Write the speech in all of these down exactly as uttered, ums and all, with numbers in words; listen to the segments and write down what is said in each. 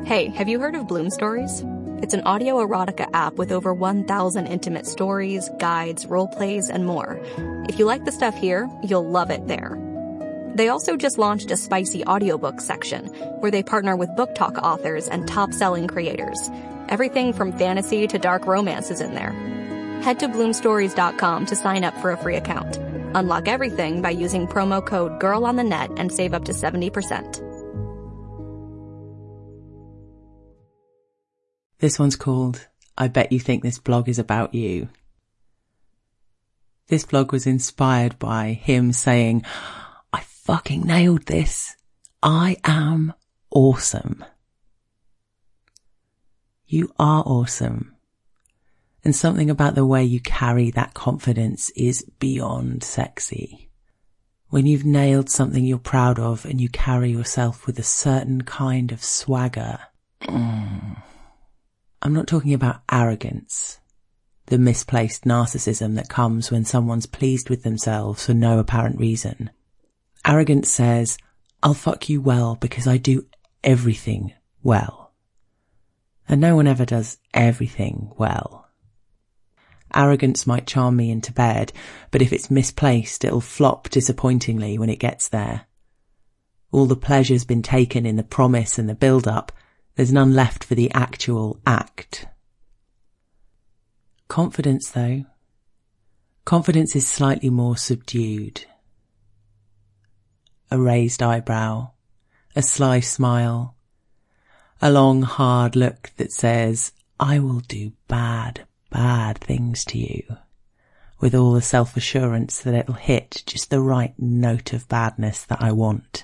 Hey, have you heard of Bloom Stories? It's an audio erotica app with over one thousand intimate stories, guides, role plays, and more. If you like the stuff here, you'll love it there. They also just launched a spicy audiobook section where they partner with book talk authors and top-selling creators. Everything from fantasy to dark romance is in there. Head to bloom stories dot com to sign up for a free account. Unlock everything by using promo code GIRLONTHENET and save up to seventy percent. This one's called I Bet You Think This Blog Is About You. This blog was inspired by him saying, I fucking nailed this. I am awesome. You are awesome. And something about the way you carry that confidence is beyond sexy. When you've nailed something you're proud of and you carry yourself with a certain kind of swagger. Mm. I'm not talking about arrogance, the misplaced narcissism that comes when someone's pleased with themselves for no apparent reason. Arrogance says, I'll fuck you well because I do everything well. And no one ever does everything well. Arrogance might charm me into bed, but if it's misplaced, it'll flop disappointingly when it gets there. All the pleasure's been taken in the promise and the build-up. There's none left for the actual act. Confidence, though. Confidence is slightly more subdued. A raised eyebrow, a sly smile, a long, hard look that says, I will do bad, bad things to you, with all the self-assurance that it'll hit just the right note of badness that I want.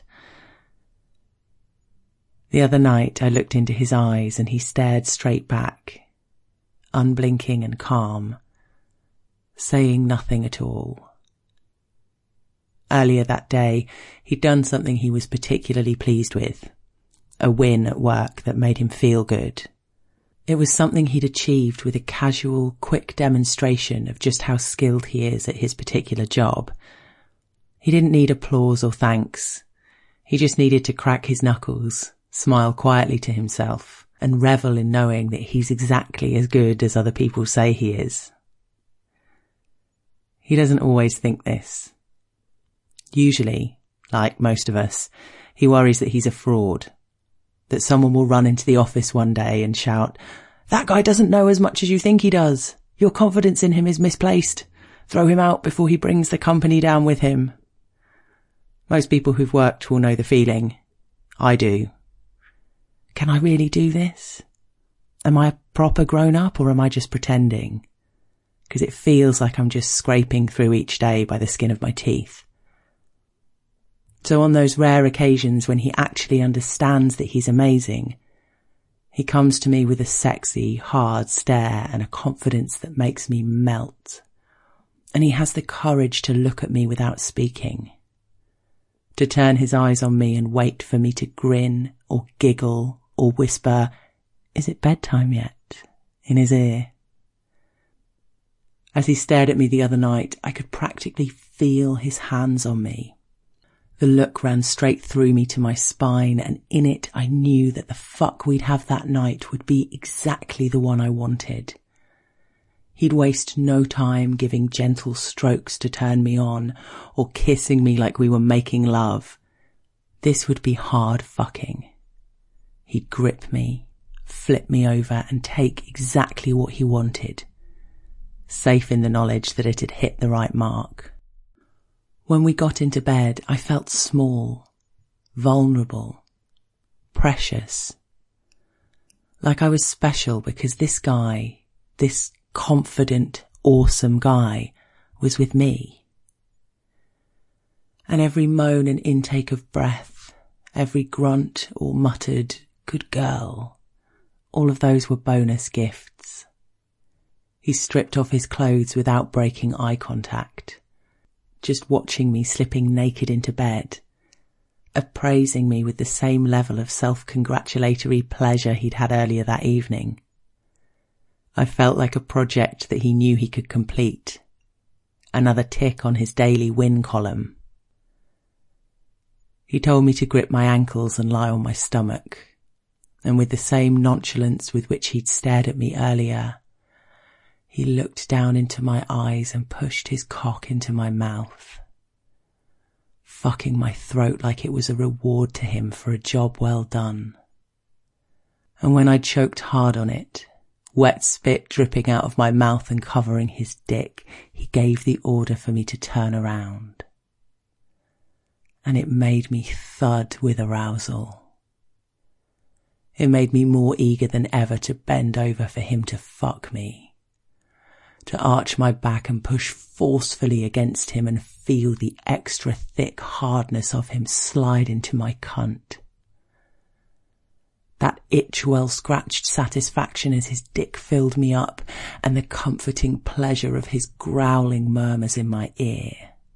The other night I looked into his eyes and he stared straight back, unblinking and calm, saying nothing at all. Earlier that day, he'd done something he was particularly pleased with, a win at work that made him feel good. It was something he'd achieved with a casual, quick demonstration of just how skilled he is at his particular job. He didn't need applause or thanks. He just needed to crack his knuckles, smile quietly to himself, and revel in knowing that he's exactly as good as other people say he is. He doesn't always think this. Usually, like most of us, he worries that he's a fraud, that someone will run into the office one day and shout, that guy doesn't know as much as you think he does. Your confidence in him is misplaced. Throw him out before he brings the company down with him. Most people who've worked will know the feeling. I do. Can I really do this? Am I a proper grown-up or am I just pretending? Because it feels like I'm just scraping through each day by the skin of my teeth. So on those rare occasions when he actually understands that he's amazing, he comes to me with a sexy, hard stare and a confidence that makes me melt. And he has the courage to look at me without speaking, to turn his eyes on me and wait for me to grin or giggle or whisper, is it bedtime yet? In his ear. As he stared at me the other night, I could practically feel his hands on me. The look ran straight through me to my spine, and in it I knew that the fuck we'd have that night would be exactly the one I wanted. He'd waste no time giving gentle strokes to turn me on, or kissing me like we were making love. This would be hard fucking. He'd grip me, flip me over, and take exactly what he wanted, safe in the knowledge that it had hit the right mark. When we got into bed, I felt small, vulnerable, precious. Like I was special because this guy, this confident, awesome guy, was with me. And every moan and intake of breath, every grunt or muttered, good girl, all of those were bonus gifts. He stripped off his clothes without breaking eye contact, just watching me slipping naked into bed, appraising me with the same level of self-congratulatory pleasure he'd had earlier that evening. I felt like a project that he knew he could complete, another tick on his daily win column. He told me to grip my ankles and lie on my stomach. and with the same nonchalance with which he'd stared at me earlier, he looked down into my eyes and pushed his cock into my mouth, fucking my throat like it was a reward to him for a job well done. And when I choked hard on it, wet spit dripping out of my mouth and covering his dick, he gave the order for me to turn around. And it made me thud with arousal. It made me more eager than ever to bend over for him to fuck me, to arch my back and push forcefully against him and feel the extra thick hardness of him slide into my cunt. That itch-well-scratched satisfaction as his dick filled me up, and the comforting pleasure of his growling murmurs in my ear.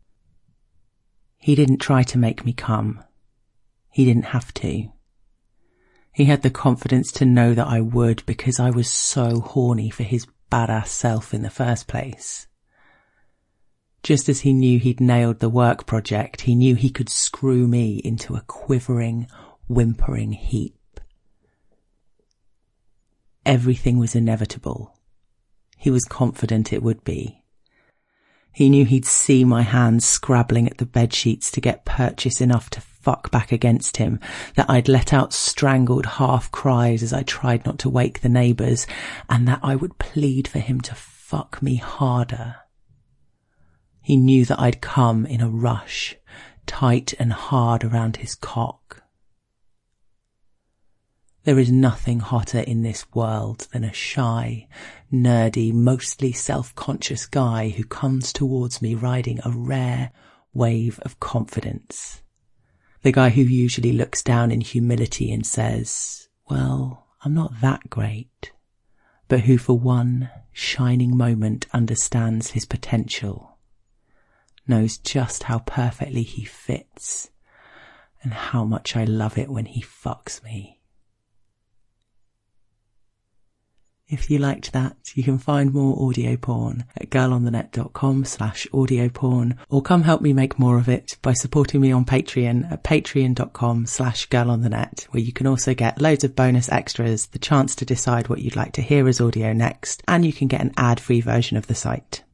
He didn't try to make me come. He didn't have to. He had the confidence to know that I would, because I was so horny for his badass self in the first place. Just as he knew he'd nailed the work project, he knew he could screw me into a quivering, whimpering heap. Everything was inevitable. He was confident it would be. He knew he'd see my hands scrabbling at the bedsheets to get purchase enough to fuck back against him, that I'd let out strangled half cries as I tried not to wake the neighbours, and that I would plead for him to fuck me harder. He knew that I'd come in a rush, tight and hard around his cock. There is nothing hotter in this world than a shy, nerdy, mostly self-conscious guy who comes towards me riding a rare wave of confidence. The guy who usually looks down in humility and says, well, I'm not that great, but who for one shining moment understands his potential, knows just how perfectly he fits, and how much I love it when he fucks me. If you liked that, you can find more audio porn at girlonthenet.com slash audio porn, or come help me make more of it by supporting me on Patreon at patreon.com slash girlonthenet, where you can also get loads of bonus extras, the chance to decide what you'd like to hear as audio next, and you can get an ad-free version of the site.